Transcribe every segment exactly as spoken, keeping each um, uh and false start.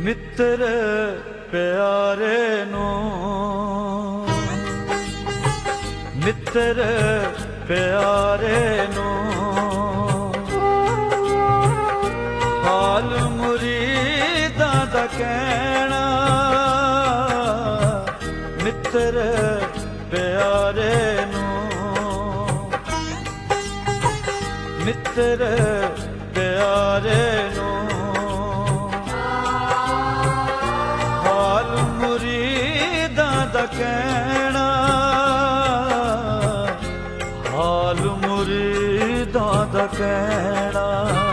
ਮਿੱਤਰ ਪਿਆਰੇ ਨੂੰ, ਮਿੱਤਰ ਪਿਆਰੇ ਨੂੰ ਹਾਲ ਮੁਰੀਦਾਂ ਦਾ ਕਹਿਣਾ। ਮਿੱਤਰ ਪਿਆਰੇ ਨੂੰ, ਮਿੱਤਰ ਪਿਆਰੇ ਨੂੰ ਹਾਲ ਮੁਰੀਦਾਂ ਦਾ ਕਹਿਣਾ। ਹਾਲ ਮੁਰੀਦਾਂ ਦਾ ਕਹਿਣਾ।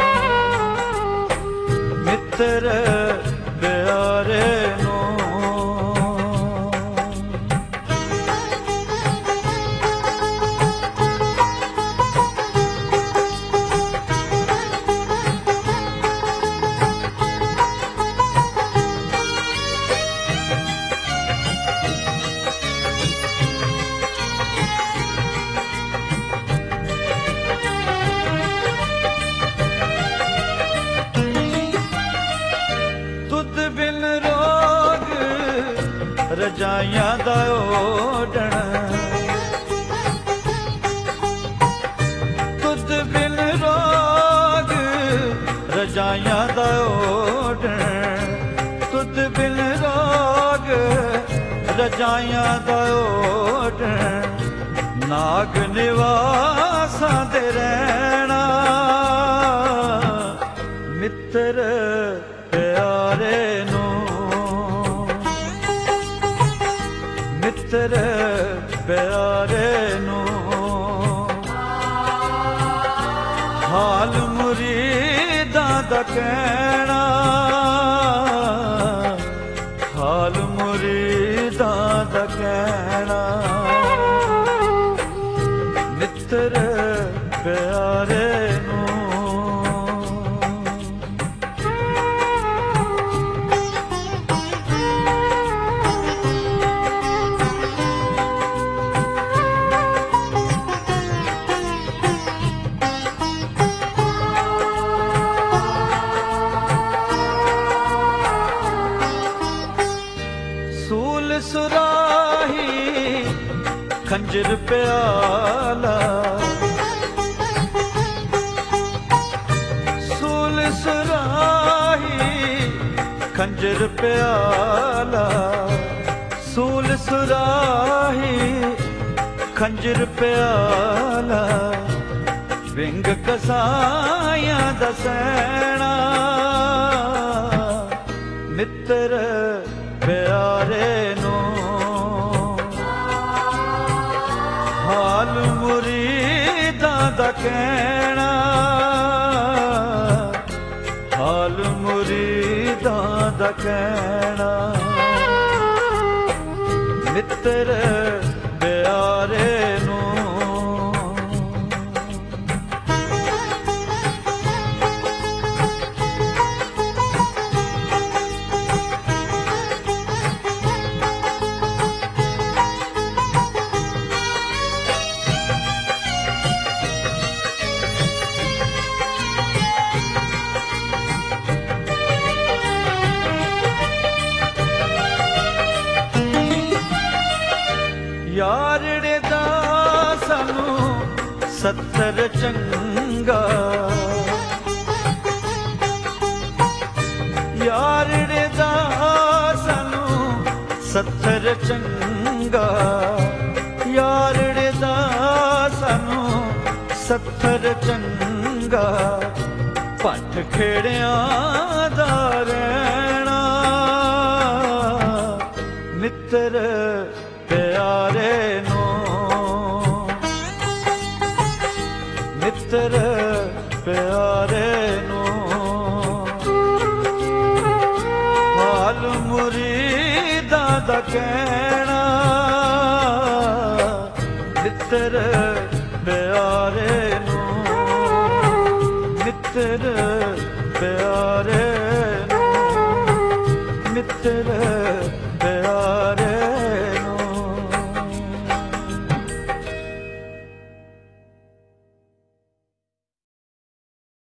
ਮਿੱਤਰ ਪਿਆਰੇ ਨੂੰ, ਰਜਾਈਆਂ ਦਾ ਓਢਣ, ਤੁਧ ਬਿਨ ਰੋਗ ਰਜਾਈਆਂ ਦਾ ਓਢਣ, ਤੁਧ ਬਿਨ ਰੋਗ ਰਜਾਈਆਂ ਦਾ ਓਢਣ। ਨਾਗ ਨਿਵਾਸਾਂ ਦੇ ਰਹਿਣਾ। ਮਿੱਤਰ ਪਿਆਰੇ ਨੂੰ, ਮਿੱਤਰ ਪਿਆਰੇ ਨੂੰ ਹਾਲ ਮੁਰੀਦਾਂ ਦਾ ਕਹਿਣਾ। ਹਾਲ ਮੁਰੀਦਾਂ ਦਾ ਕਹਿਣਾ। ਮਿੱਤਰ ਪਿਆਰੇ ਨੂੰ, ਸੂਲ ਸੁਰਾਹੀ ਖੰਜਰ ਪਿਆਲਾ। ਸੂਲ ਸੁਰਾਹੀ ਖੰਜਰ ਪਿਆਲਾ। ਸੂਲ ਸੁਰਾਹੀ ਖੰਜਰ ਪਿਆਲਾ। ਵਿੰਗ ਕਸਾਈਆਂ ਦਾ ਸੈਣਾ। ਮਿੱਤਰ ਪਿਆਰੇ ਨੂੰ ਹਾਲ ਮੁਰੀਦਾਂ ਦਾ ਕਹਿਣਾ। ਹਾਲ ਮੁਰੀਦਾਂ ਦਾ ਕਹਿਣਾ। ਮਿੱਤਰ ਪਿਆਰੇ ਨੂੰ, ਯਾਰੜੇ ਦਾ ਸਾਨੂੰ ਸੱਤਰ ਚੰਗਾ। ਯਾਰੜੇ ਦਾ ਸਾਨੂੰ ਸੱਤਰ ਚੰਗਾ। ਯਾਰੜੇ ਦਾ ਸਾਨੂੰ ਸੱਤਰ ਚੰਗਾ। ਭੱਠ ਖੇੜਿਆਂ ਦਾ ਰਹਿਣਾ। ਮਿੱਤਰ ਪਿਆਰੇ ਨੂੰ, ਮਿੱਤਰ ਪਿਆਰੇ ਨੂੰ ਹਾਲ ਮੁਰੀਦਾਂ ਦਾ ਕਹਿਣਾ। ਮਿੱਤਰ ਪਿਆਰੇ ਨੂੰ, ਮਿੱਤਰ ਪਿਆਰੇ ਨੂੰ, ਮਿੱਤਰ